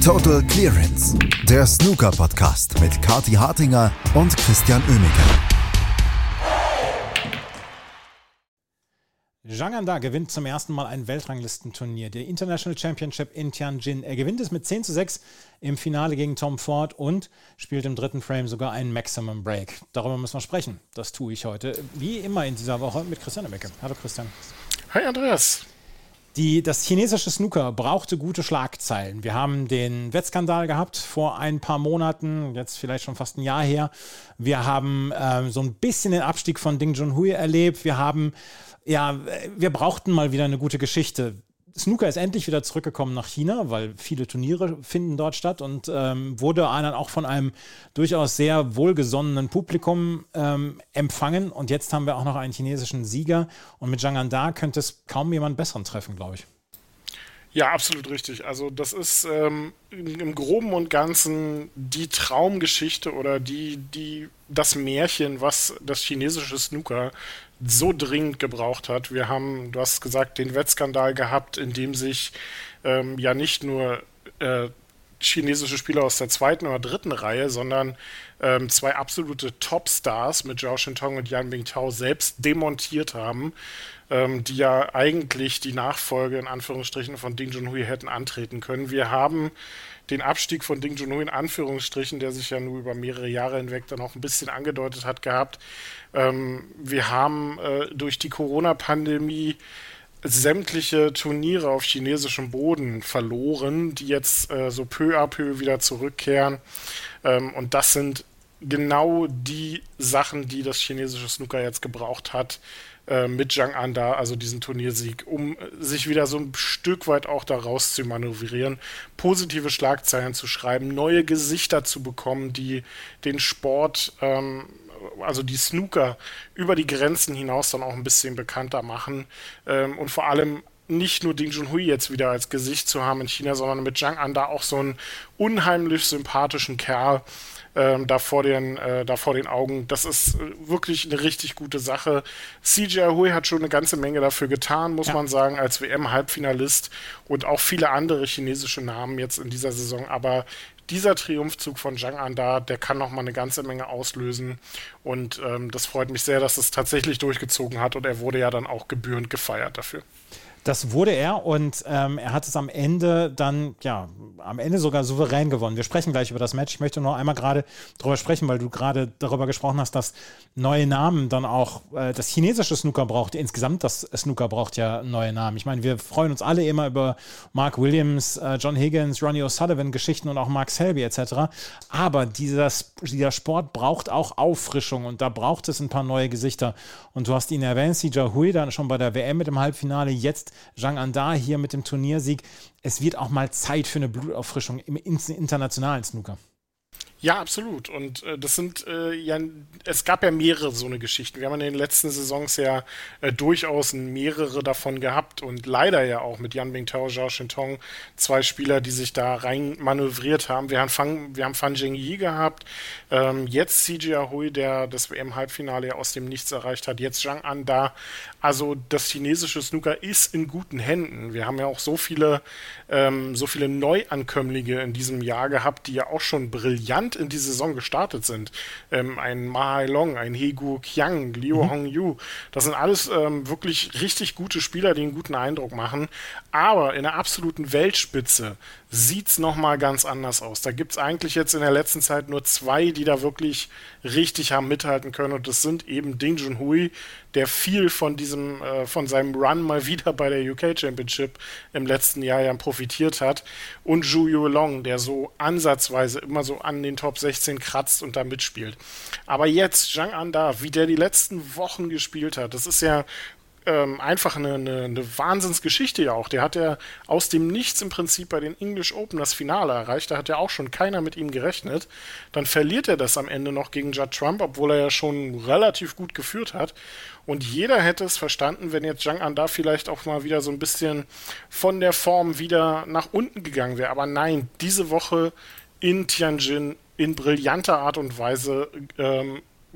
Total Clearance, der Snooker-Podcast mit Kathi Hartinger und Christian Oemeke. Zhang Anda gewinnt zum ersten Mal ein Weltranglistenturnier, der International Championship in Tianjin. Er gewinnt es mit 10:6 im Finale gegen Tom Ford und spielt im dritten Frame sogar einen Maximum Break. Darüber müssen wir sprechen. Das tue ich heute, wie immer in dieser Woche, mit Christian Oemeke. Hallo Christian. Hi Andreas. Das chinesische Snooker brauchte gute Schlagzeilen. Wir haben den Wettskandal gehabt vor ein paar Monaten, jetzt vielleicht schon fast ein Jahr her. Wir haben so ein bisschen den Abstieg von Ding Junhui erlebt. Wir brauchten mal wieder eine gute Geschichte. Snooker ist endlich wieder zurückgekommen nach China, weil viele Turniere finden dort statt und wurde dann auch von einem durchaus sehr wohlgesonnenen Publikum empfangen. Und jetzt haben wir auch noch einen chinesischen Sieger. Und mit Zhang Anda könnte es kaum jemand Besseren treffen, glaube ich. Ja, absolut richtig. Also das ist im Groben und Ganzen die Traumgeschichte oder das Märchen, was das chinesische Snooker so dringend gebraucht hat. Wir haben, du hast gesagt, den Wettskandal gehabt, in dem sich nicht nur chinesische Spieler aus der zweiten oder dritten Reihe, sondern zwei absolute Topstars mit Zhao Shintong und Yan Bingtao selbst demontiert haben, die ja eigentlich die Nachfolge in Anführungsstrichen von Ding Junhui hätten antreten können. Wir haben den Abstieg von Ding Junhui in Anführungsstrichen, der sich ja nur über mehrere Jahre hinweg dann auch ein bisschen angedeutet hat gehabt. Wir haben durch die Corona-Pandemie sämtliche Turniere auf chinesischem Boden verloren, die jetzt so peu à peu wieder zurückkehren. Und das sind genau die Sachen, die das chinesische Snooker jetzt gebraucht hat, mit Zhang Anda, also diesen Turniersieg, um sich wieder so ein Stück weit auch da raus zu manövrieren, positive Schlagzeilen zu schreiben, neue Gesichter zu bekommen, die den Sport, also die Snooker über die Grenzen hinaus dann auch ein bisschen bekannter machen und vor allem nicht nur Ding Junhui jetzt wieder als Gesicht zu haben in China, sondern mit Zhang Anda auch so einen unheimlich sympathischen Kerl da vor den Augen. Das ist wirklich eine richtig gute Sache. CJ Hui hat schon eine ganze Menge dafür getan, muss man sagen, als WM-Halbfinalist und auch viele andere chinesische Namen jetzt in dieser Saison. Aber dieser Triumphzug von Zhang Anda, der kann noch mal eine ganze Menge auslösen. Und das freut mich sehr, dass es tatsächlich durchgezogen hat. Und er wurde ja dann auch gebührend gefeiert dafür. Das wurde er und er hat es am Ende sogar souverän gewonnen. Wir sprechen gleich über das Match. Ich möchte nur einmal gerade darüber sprechen, weil du gerade darüber gesprochen hast, dass neue Namen dann auch das chinesische Snooker braucht. Insgesamt das Snooker braucht ja neue Namen. Ich meine, wir freuen uns alle immer über Mark Williams, John Higgins, Ronnie O'Sullivan Geschichten und auch Mark Selby etc. Aber dieser Sport braucht auch Auffrischung und da braucht es ein paar neue Gesichter. Und du hast ihn erwähnt, CJ Hui dann schon bei der WM mit dem Halbfinale, jetzt Zhang Anda hier mit dem Turniersieg. Es wird auch mal Zeit für eine Blutauffrischung im internationalen Snooker. Ja, absolut. Und es gab ja mehrere so eine Geschichten. Wir haben in den letzten Saisons ja durchaus mehrere davon gehabt und leider ja auch mit Yan Bingtao, Zhao Shintong, zwei Spieler, die sich da rein manövriert haben. Wir haben Fan Zhengyi gehabt, jetzt CJ Hui, der das WM-Halbfinale ja aus dem Nichts erreicht hat, jetzt Zhang Anda. Also das chinesische Snooker ist in guten Händen. Wir haben ja auch so viele Neuankömmlinge in diesem Jahr gehabt, die ja auch schon brillant in die Saison gestartet sind. Ein Ma Hailong, ein He Guo Qiang, Liu Hongyu, das sind alles wirklich richtig gute Spieler, die einen guten Eindruck machen. Aber in der absoluten Weltspitze sieht's nochmal ganz anders aus. Da gibt's eigentlich jetzt in der letzten Zeit nur zwei, die da wirklich richtig haben mithalten können. Und das sind eben Ding Junhui, der viel von seinem Run mal wieder bei der UK Championship im letzten Jahr ja profitiert hat. Und Zhu Yuelong, der so ansatzweise immer so an den Top 16 kratzt und da mitspielt. Aber jetzt Zhang Anda, wie der die letzten Wochen gespielt hat, das ist ja einfach eine Wahnsinnsgeschichte ja auch. Der hat ja aus dem Nichts im Prinzip bei den English Open das Finale erreicht. Da hat ja auch schon keiner mit ihm gerechnet. Dann verliert er das am Ende noch gegen Judd Trump, obwohl er ja schon relativ gut geführt hat. Und jeder hätte es verstanden, wenn jetzt Zhang Anda vielleicht auch mal wieder so ein bisschen von der Form wieder nach unten gegangen wäre. Aber nein, diese Woche in Tianjin in brillanter Art und Weise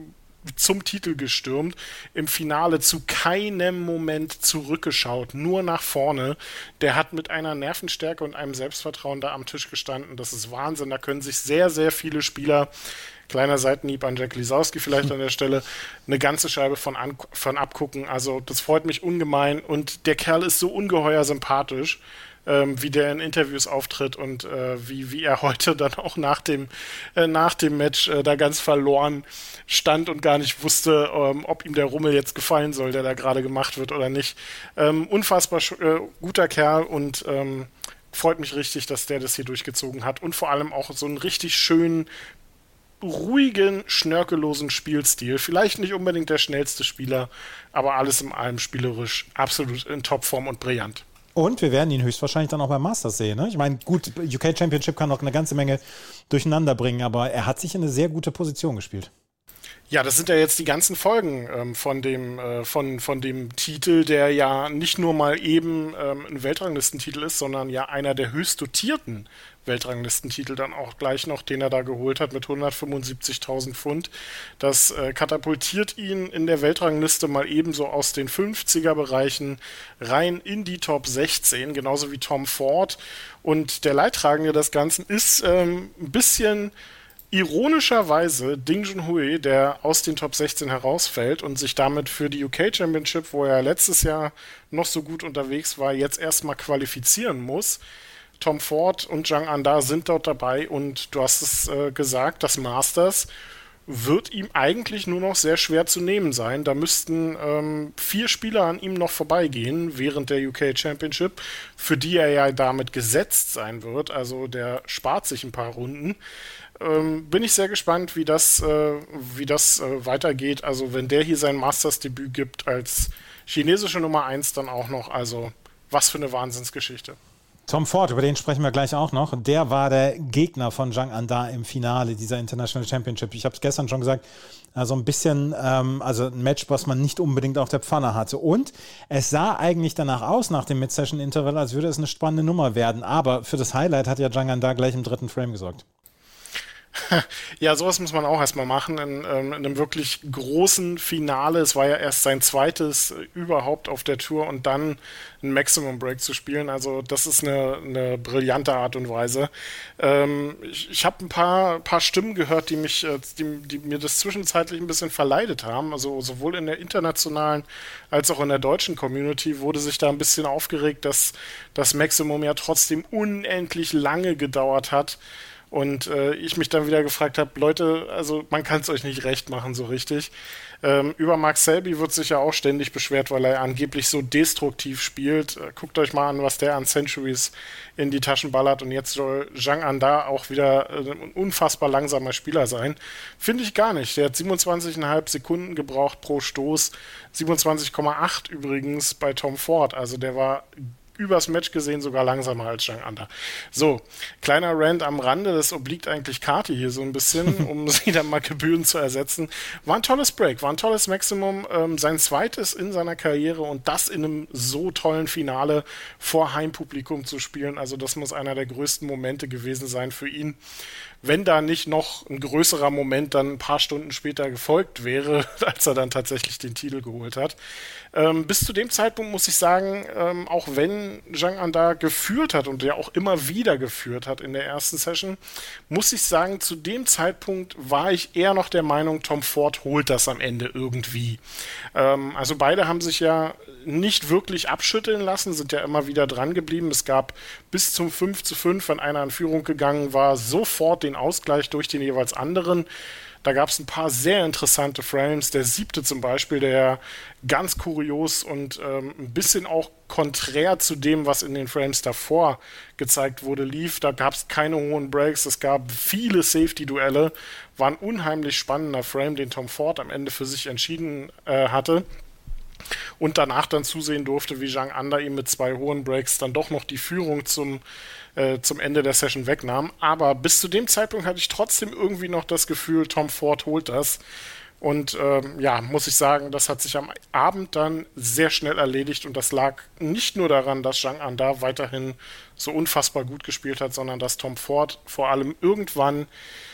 zum Titel gestürmt, im Finale zu keinem Moment zurückgeschaut, nur nach vorne. Der hat mit einer Nervenstärke und einem Selbstvertrauen da am Tisch gestanden. Das ist Wahnsinn. Da können sich sehr, sehr viele Spieler, kleiner Seitenhieb an Jack Lisowski vielleicht an der Stelle, eine ganze Scheibe von abgucken. Also das freut mich ungemein und der Kerl ist so ungeheuer sympathisch, wie der in Interviews auftritt und wie er heute dann auch nach dem Match da ganz verloren stand und gar nicht wusste, ob ihm der Rummel jetzt gefallen soll, der da gerade gemacht wird oder nicht. Unfassbar guter Kerl und freut mich richtig, dass der das hier durchgezogen hat und vor allem auch so einen richtig schönen, ruhigen, schnörkellosen Spielstil. Vielleicht nicht unbedingt der schnellste Spieler, aber alles in allem spielerisch absolut in Topform und brillant. Und wir werden ihn höchstwahrscheinlich dann auch beim Masters sehen. Ne? Ich meine, gut, UK Championship kann noch eine ganze Menge durcheinander bringen, aber er hat sich in eine sehr gute Position gespielt. Ja, das sind ja jetzt die ganzen Folgen von dem Titel, der ja nicht nur mal eben ein Weltranglistentitel ist, sondern ja einer der höchst dotierten Weltranglistentitel dann auch gleich noch, den er da geholt hat mit 175.000 Pfund. Das katapultiert ihn in der Weltrangliste mal ebenso aus den 50er-Bereichen rein in die Top 16, genauso wie Tom Ford. Und der Leidtragende des Ganzen ist ein bisschen ironischerweise Ding Junhui, der aus den Top 16 herausfällt und sich damit für die UK Championship, wo er letztes Jahr noch so gut unterwegs war, jetzt erstmal qualifizieren muss. Tom Ford und Zhang Anda sind dort dabei und du hast es gesagt, das Masters wird ihm eigentlich nur noch sehr schwer zu nehmen sein. Da müssten 4 Spieler an ihm noch vorbeigehen während der UK Championship, für die er ja damit gesetzt sein wird. Also der spart sich ein paar Runden. Bin ich sehr gespannt, wie das weitergeht. Also wenn der hier sein Masters-Debüt gibt als chinesische Nummer 1 dann auch noch. Also was für eine Wahnsinnsgeschichte. Tom Ford, über den sprechen wir gleich auch noch. Der war der Gegner von Zhang Anda im Finale dieser International Championship. Ich habe es gestern schon gesagt, also ein bisschen, also ein Match, was man nicht unbedingt auf der Pfanne hatte. Und es sah eigentlich danach aus, nach dem Mid-Session-Interval, als würde es eine spannende Nummer werden. Aber für das Highlight hat ja Zhang Anda gleich im 3. Frame gesorgt. Ja, sowas muss man auch erstmal machen in einem wirklich großen Finale. Es war ja erst sein zweites überhaupt auf der Tour und dann ein Maximum Break zu spielen. Also das ist eine brillante Art und Weise. Ich habe ein paar Stimmen gehört, die mir das zwischenzeitlich ein bisschen verleidet haben. Also sowohl in der internationalen als auch in der deutschen Community wurde sich da ein bisschen aufgeregt, dass das Maximum ja trotzdem unendlich lange gedauert hat. Und ich mich dann wieder gefragt habe, Leute, also man kann es euch nicht recht machen so richtig. Über Mark Selby wird sich ja auch ständig beschwert, weil er angeblich so destruktiv spielt. Guckt euch mal an, was der an Centuries in die Taschen ballert. Und jetzt soll Zhang Anda auch wieder ein unfassbar langsamer Spieler sein. Finde ich gar nicht. Der hat 27,5 Sekunden gebraucht pro Stoß. 27,8 übrigens bei Tom Ford. Also der war übers Match gesehen sogar langsamer als Zhang Anda. So, kleiner Rant am Rande, das obliegt eigentlich Kati hier so ein bisschen, um sie dann mal gebührend zu ersetzen. War ein tolles Break, war ein tolles Maximum, sein zweites in seiner Karriere und das in einem so tollen Finale vor Heimpublikum zu spielen, also das muss einer der größten Momente gewesen sein für ihn. Wenn da nicht noch ein größerer Moment dann ein paar Stunden später gefolgt wäre, als er dann tatsächlich den Titel geholt hat. Bis zu dem Zeitpunkt muss ich sagen, auch wenn Zhang Anda geführt hat und ja auch immer wieder geführt hat in der ersten Session, muss ich sagen, zu dem Zeitpunkt war ich eher noch der Meinung, Tom Ford holt das am Ende irgendwie. Also beide haben sich ja nicht wirklich abschütteln lassen, sind ja immer wieder dran geblieben. Es gab bis zum 5:5, wenn einer in Führung gegangen war, sofort den Ausgleich durch den jeweils anderen. Da gab es ein paar sehr interessante Frames. Der 7. zum Beispiel, der ganz kurios und ein bisschen auch konträr zu dem, was in den Frames davor gezeigt wurde, lief. Da gab es keine hohen Breaks, es gab viele Safety-Duelle. War ein unheimlich spannender Frame, den Tom Ford am Ende für sich entschieden hatte. Und danach dann zusehen durfte, wie Zhang Anda ihm mit 2 hohen Breaks dann doch noch die Führung zum Ende der Session wegnahm. Aber bis zu dem Zeitpunkt hatte ich trotzdem irgendwie noch das Gefühl, Tom Ford holt das. Und ja, muss ich sagen, das hat sich am Abend dann sehr schnell erledigt und das lag nicht nur daran, dass Zhang Anda weiterhin so unfassbar gut gespielt hat, sondern dass Tom Ford vor allem irgendwann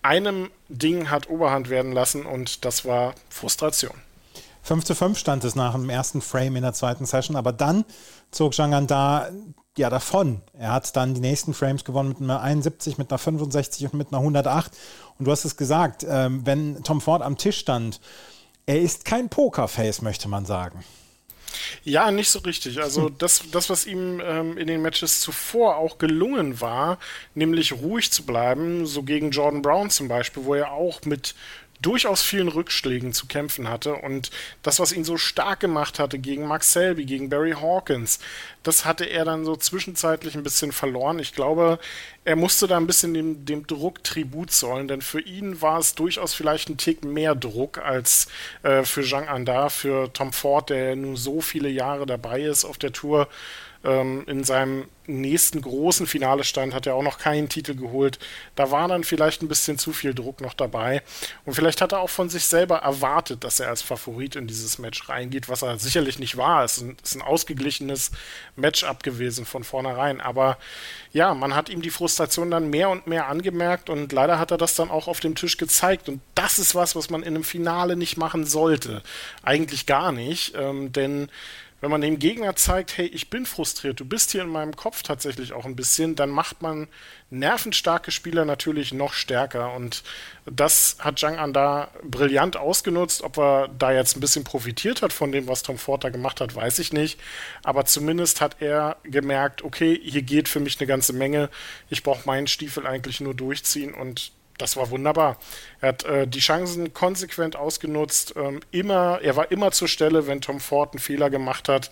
einem Ding hat Oberhand werden lassen und das war Frustration. 5:5 stand es nach dem ersten Frame in der zweiten Session, aber dann zog Zhang Anda ja davon. Er hat dann die nächsten Frames gewonnen mit einer 71, mit einer 65 und mit einer 108. Und du hast es gesagt, wenn Tom Ford am Tisch stand, er ist kein Pokerface, möchte man sagen. Ja, nicht so richtig. Also das was ihm in den Matches zuvor auch gelungen war, nämlich ruhig zu bleiben, so gegen Jordan Brown zum Beispiel, wo er auch mit durchaus vielen Rückschlägen zu kämpfen hatte und das, was ihn so stark gemacht hatte gegen Mark Selby, gegen Barry Hawkins, das hatte er dann so zwischenzeitlich ein bisschen verloren. Ich glaube, er musste da ein bisschen dem Druck Tribut zollen, denn für ihn war es durchaus vielleicht ein Tick mehr Druck als für Zhang Anda, für Tom Ford, der nun so viele Jahre dabei ist auf der Tour. In seinem nächsten großen Finale stand, hat er auch noch keinen Titel geholt. Da war dann vielleicht ein bisschen zu viel Druck noch dabei. Und vielleicht hat er auch von sich selber erwartet, dass er als Favorit in dieses Match reingeht, was er sicherlich nicht war. Es ist ein ausgeglichenes Matchup gewesen von vornherein. Aber ja, man hat ihm die Frustration dann mehr und mehr angemerkt und leider hat er das dann auch auf dem Tisch gezeigt. Und das ist was man in einem Finale nicht machen sollte. Eigentlich gar nicht, denn wenn man dem Gegner zeigt, hey, ich bin frustriert, du bist hier in meinem Kopf tatsächlich auch ein bisschen, dann macht man nervenstarke Spieler natürlich noch stärker. Und das hat Zhang Anda brillant ausgenutzt. Ob er da jetzt ein bisschen profitiert hat von dem, was Tom Ford da gemacht hat, weiß ich nicht. Aber zumindest hat er gemerkt, okay, hier geht für mich eine ganze Menge. Ich brauche meinen Stiefel eigentlich nur durchziehen und das war wunderbar. Er hat die Chancen konsequent ausgenutzt. Er war immer zur Stelle, wenn Tom Ford einen Fehler gemacht hat.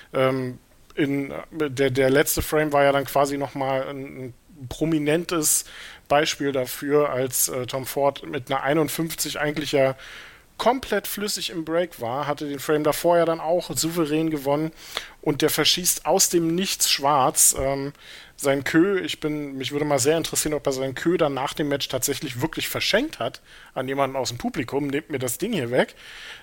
Der letzte Frame war ja dann quasi nochmal ein prominentes Beispiel dafür, als Tom Ford mit einer 51 eigentlich ja komplett flüssig im Break war, hatte den Frame davor ja dann auch souverän gewonnen und der verschießt aus dem Nichts schwarz. Sein Kö, mich würde mal sehr interessieren, ob er seinen Kö dann nach dem Match tatsächlich wirklich verschenkt hat an jemanden aus dem Publikum, nehmt mir das Ding hier weg.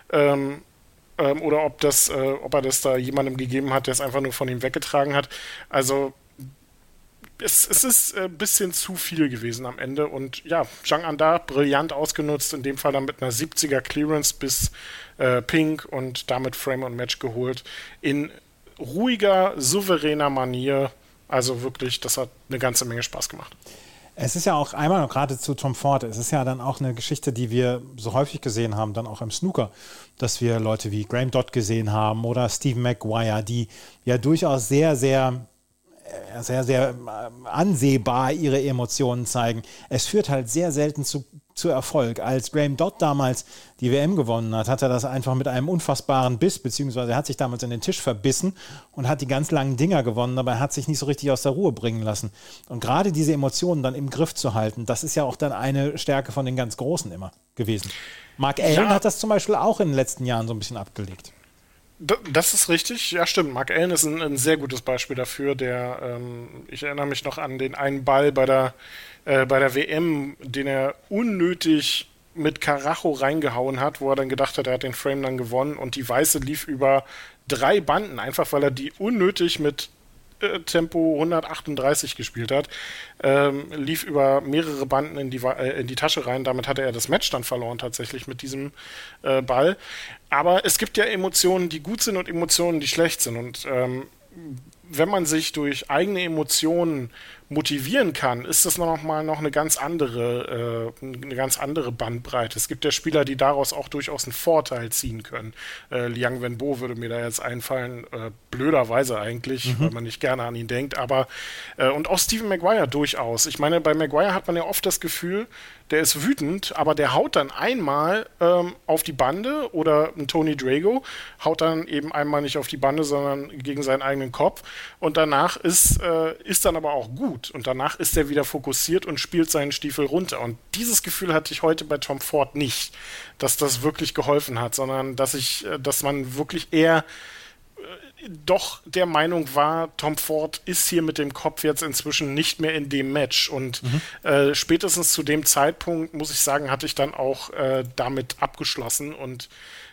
Oder ob er das da jemandem gegeben hat, der es einfach nur von ihm weggetragen hat. Also es ist ein bisschen zu viel gewesen am Ende und ja, Zhang Anda brillant ausgenutzt, in dem Fall dann mit einer 70er Clearance bis Pink und damit Frame und Match geholt. In ruhiger, souveräner Manier. Also wirklich, das hat eine ganze Menge Spaß gemacht. Es ist ja auch einmal noch gerade zu Tom Ford, es ist ja dann auch eine Geschichte, die wir so häufig gesehen haben, dann auch im Snooker, dass wir Leute wie Graham Dodd gesehen haben oder Stephen Maguire, die ja durchaus sehr, sehr ansehbar ihre Emotionen zeigen. Es führt halt sehr selten zu Erfolg. Als Graham Dodd damals die WM gewonnen hat er das einfach mit einem unfassbaren Biss, beziehungsweise er hat sich damals in den Tisch verbissen und hat die ganz langen Dinger gewonnen, aber er hat sich nicht so richtig aus der Ruhe bringen lassen. Und gerade diese Emotionen dann im Griff zu halten, das ist ja auch dann eine Stärke von den ganz Großen immer gewesen. Mark Allen hat das zum Beispiel auch in den letzten Jahren so ein bisschen abgelegt. Das ist richtig, ja stimmt. Mark Allen ist ein sehr gutes Beispiel dafür. Ich erinnere mich noch an den einen Ball bei der WM, den er unnötig mit Karacho reingehauen hat, wo er dann gedacht hat, er hat den Frame dann gewonnen und die Weiße lief über 3 Banden, einfach weil er die unnötig mit Tempo 138 gespielt hat, lief über mehrere Banden in die Tasche rein. Damit hatte er das Match dann verloren tatsächlich mit diesem Ball. Aber es gibt ja Emotionen, die gut sind und Emotionen, die schlecht sind. Und wenn man sich durch eigene Emotionen motivieren kann, ist das noch eine ganz andere Bandbreite. Es gibt ja Spieler, die daraus auch durchaus einen Vorteil ziehen können. Liang Wenbo würde mir da jetzt einfallen, blöderweise eigentlich, weil man nicht gerne an ihn denkt, aber und auch Stephen Maguire durchaus. Ich meine, bei Maguire hat man ja oft das Gefühl, der ist wütend, aber der haut dann einmal auf die Bande oder ein Tony Drago haut dann eben einmal nicht auf die Bande, sondern gegen seinen eigenen Kopf und danach ist dann aber auch gut und danach ist er wieder fokussiert und spielt seinen Stiefel runter und dieses Gefühl hatte ich heute bei Tom Ford nicht, dass das wirklich geholfen hat, sondern dass man wirklich eher doch der Meinung war, Tom Ford ist hier mit dem Kopf jetzt inzwischen nicht mehr in dem Match und spätestens zu dem Zeitpunkt, muss ich sagen, hatte ich dann auch damit abgeschlossen und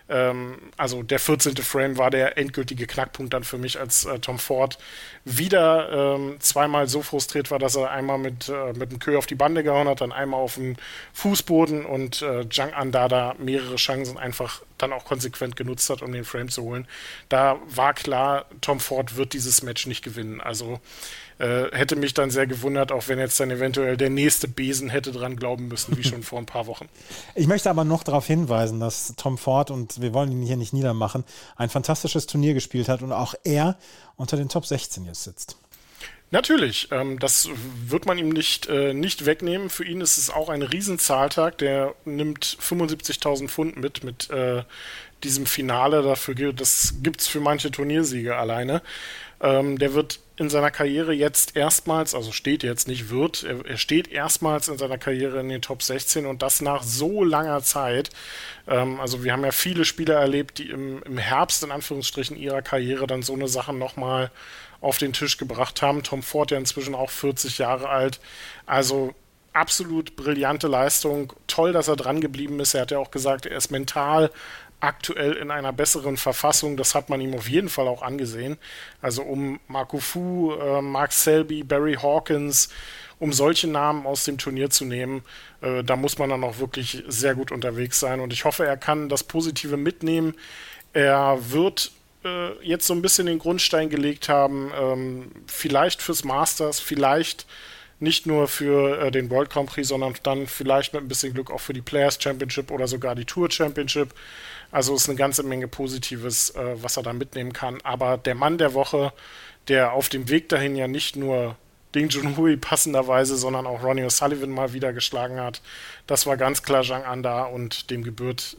Also der 14. Frame war der endgültige Knackpunkt dann für mich, als Tom Ford wieder zweimal so frustriert war, dass er einmal mit dem Kö auf die Bande gehauen hat, dann einmal auf den Fußboden und Zhang Anda da mehrere Chancen einfach dann auch konsequent genutzt hat, um den Frame zu holen. Da war klar, Tom Ford wird dieses Match nicht gewinnen. Also hätte mich dann sehr gewundert, auch wenn jetzt dann eventuell der nächste Besen hätte dran glauben müssen, wie schon vor ein paar Wochen. Ich möchte aber noch darauf hinweisen, dass Tom Ford, und wir wollen ihn hier nicht niedermachen, ein fantastisches Turnier gespielt hat und auch er unter den Top 16 jetzt sitzt. Natürlich, das wird man ihm nicht wegnehmen. Für ihn ist es auch ein Riesenzahltag. Der nimmt 75.000 Pfund mit diesem Finale. Das gibt's für manche Turniersiege alleine. Der wird in seiner Karriere jetzt erstmals, also steht jetzt nicht, er steht erstmals in seiner Karriere in den Top 16 und das nach so langer Zeit. Also wir haben ja viele Spieler erlebt, die im Herbst in Anführungsstrichen ihrer Karriere dann so eine Sache nochmal auf den Tisch gebracht haben. Tom Ford ja inzwischen auch 40 Jahre alt. Also absolut brillante Leistung. Toll, dass er dran geblieben ist. Er hat ja auch gesagt, er ist mental aktuell in einer besseren Verfassung. Das hat man ihm auf jeden Fall auch angesehen. Also um Marco Fu, Mark Selby, Barry Hawkins, um solche Namen aus dem Turnier zu nehmen, da muss man dann auch wirklich sehr gut unterwegs sein. Und ich hoffe, er kann das Positive mitnehmen. Er wird jetzt so ein bisschen den Grundstein gelegt haben, vielleicht fürs Masters, vielleicht nicht nur für den World Grand Prix, sondern dann vielleicht mit ein bisschen Glück auch für die Players Championship oder sogar die Tour Championship. Also ist eine ganze Menge Positives, was er da mitnehmen kann. Aber der Mann der Woche, der auf dem Weg dahin ja nicht nur Ding Junhui passenderweise, sondern auch Ronnie O'Sullivan mal wieder geschlagen hat, das war ganz klar Zhang Anda und dem gebührt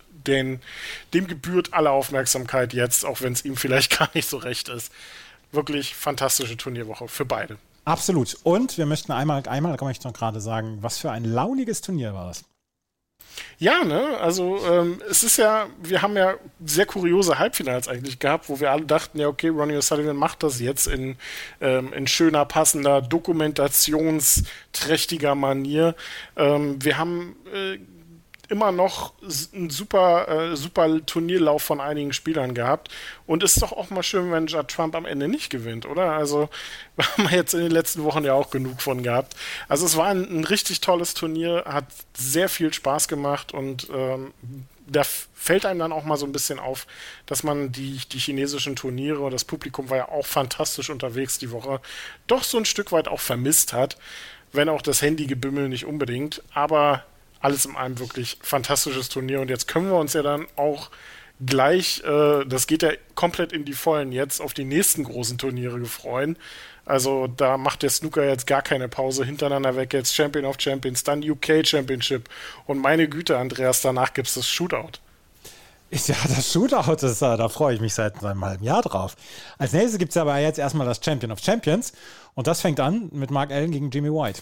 alle Aufmerksamkeit jetzt, auch wenn es ihm vielleicht gar nicht so recht ist. Wirklich fantastische Turnierwoche für beide. Absolut. Und wir möchten einmal kann ich noch gerade sagen, was für ein launiges Turnier war das. Ja, ne, also es ist ja, wir haben ja sehr kuriose Halbfinals eigentlich gehabt, wo wir alle dachten, ja okay, Ronnie O'Sullivan macht das jetzt in schöner, passender, dokumentationsträchtiger Manier. Wir haben immer noch einen super Turnierlauf von einigen Spielern gehabt. Und es ist doch auch mal schön, wenn Judd Trump am Ende nicht gewinnt, oder? Also, wir haben jetzt in den letzten Wochen ja auch genug von gehabt. Also, es war ein richtig tolles Turnier, hat sehr viel Spaß gemacht und da fällt einem dann auch mal so ein bisschen auf, dass man die chinesischen Turniere, das Publikum war ja auch fantastisch unterwegs die Woche, doch so ein Stück weit auch vermisst hat, wenn auch das Handygebümmel nicht unbedingt, aber alles in allem wirklich fantastisches Turnier und jetzt können wir uns ja dann auch gleich, das geht ja komplett in die Vollen jetzt, auf die nächsten großen Turniere gefreuen. Also da macht der Snooker jetzt gar keine Pause hintereinander weg, jetzt Champion of Champions, dann UK Championship und meine Güte, Andreas, danach gibt es das Shootout. Ja, das Shootout, da freue ich mich seit einem halben Jahr drauf. Als nächstes gibt es aber jetzt erstmal das Champion of Champions und das fängt an mit Mark Allen gegen Jimmy White.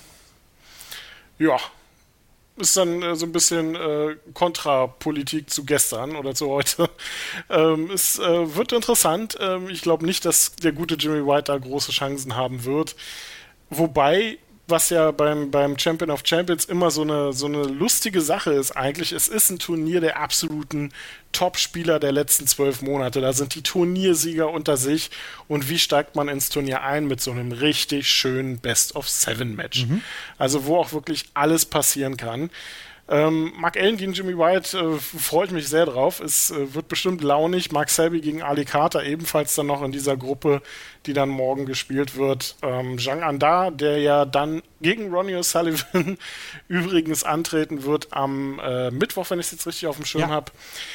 Ja, ist dann so ein bisschen Kontrapolitik zu gestern oder zu heute. Es wird interessant. Ich glaube nicht, dass der gute Jimmy White da große Chancen haben wird. Wobei, was ja beim Champion of Champions immer so eine lustige Sache ist eigentlich, es ist ein Turnier der absoluten Top-Spieler der letzten 12 Monate. Da sind die Turniersieger unter sich und wie steigt man ins Turnier ein mit so einem richtig schönen Best-of-7-Match. Also wo auch wirklich alles passieren kann. Mark Allen gegen Jimmy White freut mich sehr drauf. Es wird bestimmt launig. Mark Selby gegen Ali Carter ebenfalls dann noch in dieser Gruppe, die dann morgen gespielt wird. Zhang Anda, der ja dann gegen Ronnie O'Sullivan übrigens antreten wird am Mittwoch, wenn ich es jetzt richtig auf dem Schirm habe.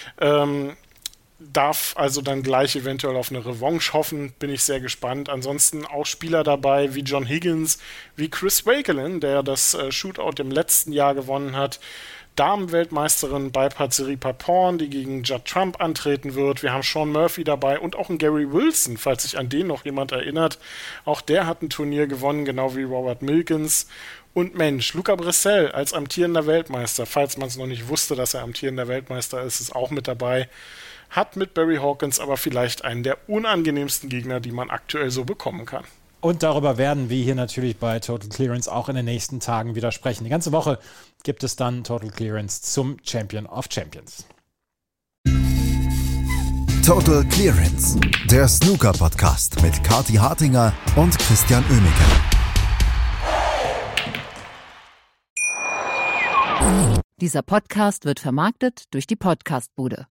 Darf also dann gleich eventuell auf eine Revanche hoffen, bin ich sehr gespannt. Ansonsten auch Spieler dabei wie John Higgins, wie Chris Wakelin, der das Shootout im letzten Jahr gewonnen hat. Damenweltmeisterin bei Patsiri Paporn, die gegen Judd Trump antreten wird. Wir haben Sean Murphy dabei und auch einen Gary Wilson, falls sich an den noch jemand erinnert. Auch der hat ein Turnier gewonnen, genau wie Robert Milkins. Und Mensch, Luca Bressel als amtierender Weltmeister, falls man es noch nicht wusste, dass er amtierender Weltmeister ist, ist auch mit dabei. Hat mit Barry Hawkins aber vielleicht einen der unangenehmsten Gegner, die man aktuell so bekommen kann. Und darüber werden wir hier natürlich bei Total Clearance auch in den nächsten Tagen wieder sprechen. Die ganze Woche gibt es dann Total Clearance zum Champion of Champions. Total Clearance, der Snooker-Podcast mit Kathi Hartinger und Christian Oemeke. Dieser Podcast wird vermarktet durch die Podcastbude.